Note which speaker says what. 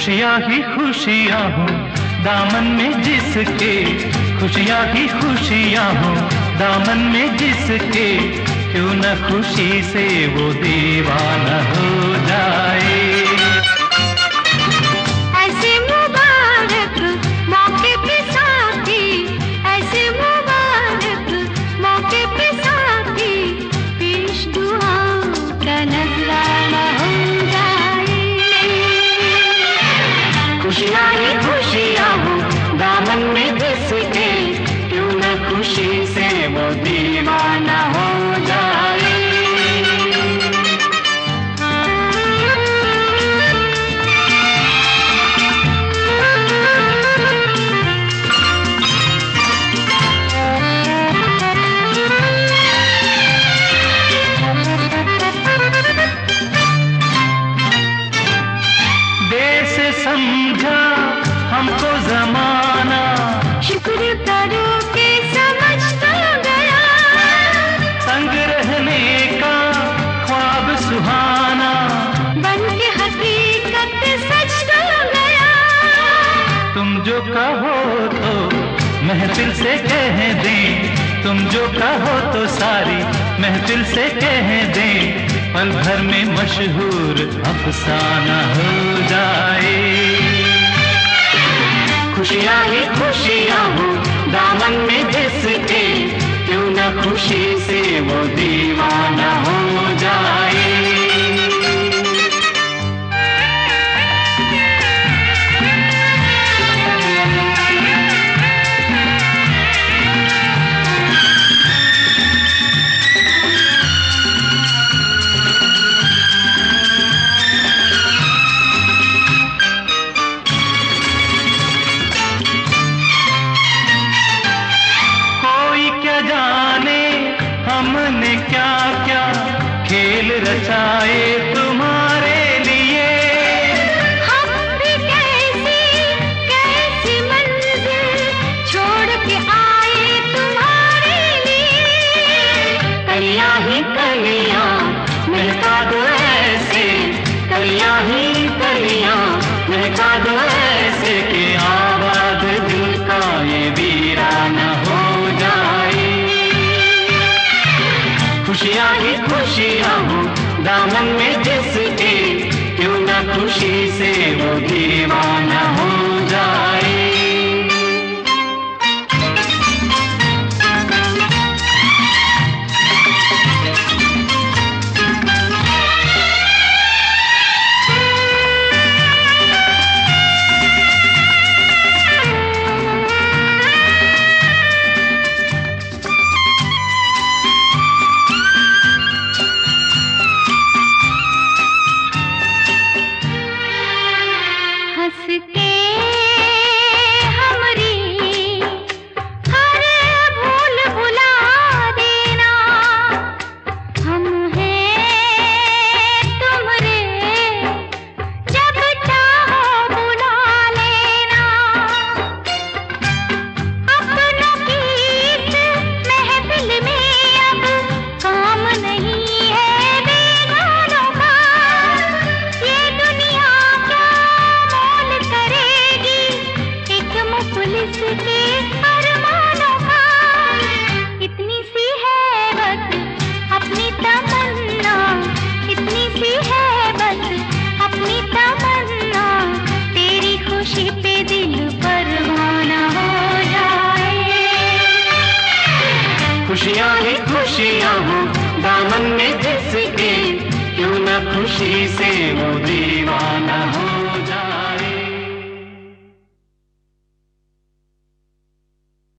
Speaker 1: खुशियाँ ही खुशियाँ हो दामन में जिसके, खुशियाँ ही खुशियाँ हो दामन में जिसके, क्यों न खुशी से वो दीवाना हो जाए।
Speaker 2: ऐसे मुबारक मौके पे साथी, ऐसे मुबारक मौके पे साथी, पेश दुआओं का नजराना हो जाए।
Speaker 1: खुशियाँ ही खुशियाँ हो दामन में जिसके, क्यों न खुशी से वो दीवाना हो जाए। देश समझा हमको जमाना,
Speaker 2: शुक्र करो के समझ तो गया,
Speaker 1: संग रहने का ख्वाब सुहाना,
Speaker 2: बन के हकीकत सच तो गया।
Speaker 1: तुम जो कहो तो महफिल से कह दें, तुम जो कहो तो सारी महफिल से कह दें, पल भर में मशहूर अफसाना हो जाए। खुशियाँ ही खुशियाँ हो दामन में जिसके, क्यों न खुशी से वो दीवाना हो जाए। जाने हमने क्या क्या खेल रचाए तुम्हारे लिए,
Speaker 2: हम भी कैसी कैसी मंजिल छोड़ के आए तुम्हारे लिए।
Speaker 1: कलियां ही कलियां महका दो ऐसे, कलियां ही कलियां महका दो ऐसे, कि आबाद दिल का ये वीराना हो जाए। खुशियाँ ही खुशियाँ हो दामन में जिसके, क्यों न खुशी से वो दीवाना हो जाए। खुशियाँ ही खुशियाँ हो दामन में जिसके, क्यों न खुशी से वो दीवाना हो।